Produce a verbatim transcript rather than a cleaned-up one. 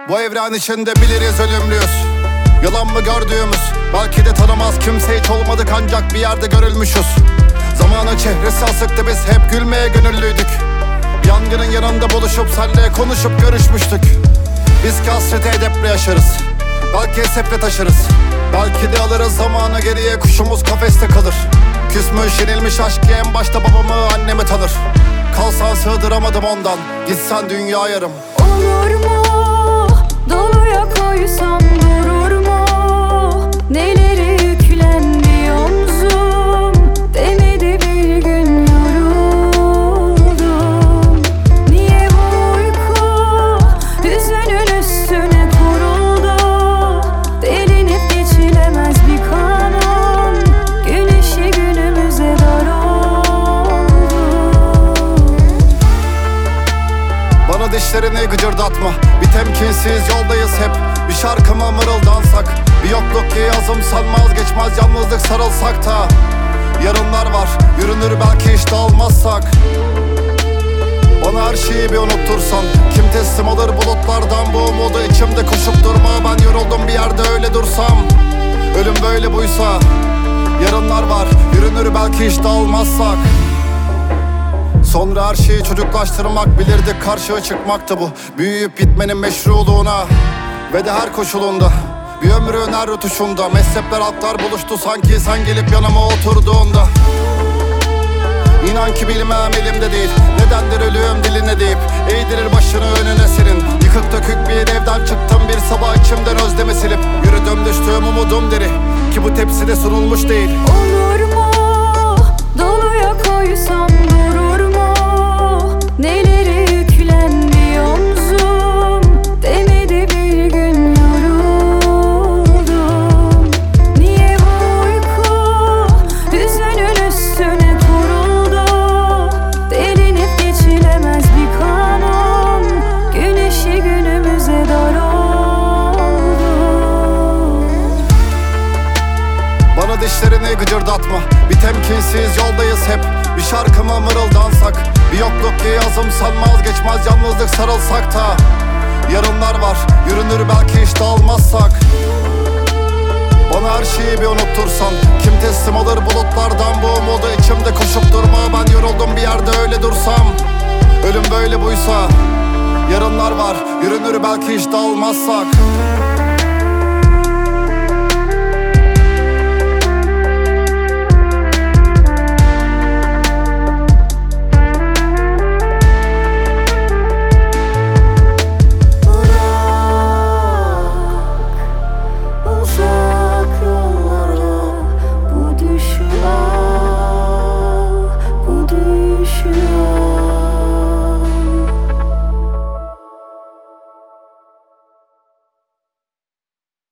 Bu evren içinde biliriz ölümlüyüz. Yalan mı gördüğümüz? Belki de tanımaz kimse, hiç olmadık ancak bir yerde görülmüşüz. Zamanın çehresi asıktı, biz hep gülmeye gönüllüydük. Yangının yanında buluşup senle konuşup görüşmüştük. Biz ki hasreti edeple yaşarız, belki heseple taşırız. Belki de alırız zamanı geriye, kuşumuz kafeste kalır. Küsmüş yenilmiş aşk ki en başta babamı annemi tanır. Kalsan sığdıramadım ondan, gitsen dünya yarım. Olur mu doluya koysam durur mu? Neleri yüklendi omzum, demedi bir gün yoruldum. Niye bu uyku hüzünün üstüne kuruldu? Delinip geçilemez bir kanun, güneşi günümüze dar oldu. Bana dişlerini gıcırdatma, bir temkinsiz yoldayız hep. Bir şarkıma mırıldansak, bir yokluk ki yazımsan vazgeçmez yalnızlık sarılsak da. Yarınlar var, yürünür belki hiç dağılmazsak. Bana her şeyi bir unuttursan, kim teslim alır bulutlardan bu umudu içimde koşup durma. Ben yoruldum bir yerde öyle dursam. Ölüm böyle buysa, yarınlar var, yürünür belki hiç dağılmazsak. Sonra her şeyi çocuklaştırmak, bilirdik karşıya çıkmaktı bu. Büyüyüp gitmenin meşruluğuna ve de her koşulunda. Bir ömrün her rötuşunda mezhepler halklar buluştu sanki sen gelip yanıma oturduğunda. İnan ki bilmem elimde değil, nedendir ölüyorum diline deyip eğdirir başını önüne senin. Yıkık dökük bir evden çıktım bir sabah, içimden özlemi silip yürüdüm düştüğüm umudum deri ki bu tepside sunulmuş değil. Olur mu doluya koysam durur mu? Neleri yüklendi omzum, demedi bir gün yoruldum. Niye bu uyku hüzünün üstüne kuruldu? Delinip geçilemez bir kanun, güneşi günümüze dar oldu. Bana dişlerini gıcırdatma, bir temkinsiz yoldayız hep. Bir şarkıma mırıldansak, bir yokluk ki yazımsan vazgeçmez yalnızlık sarılsak da. Yarınlar var, yürünür belki hiç dağılmazsak. Bana her şeyi bir unuttursan, kim teslim alır bulutlardan bu umudu içimde koşup durma. Ben yoruldum bir yerde öyle dursam. Ölüm böyle buysa, yarınlar var, yürünür belki hiç dağılmazsak.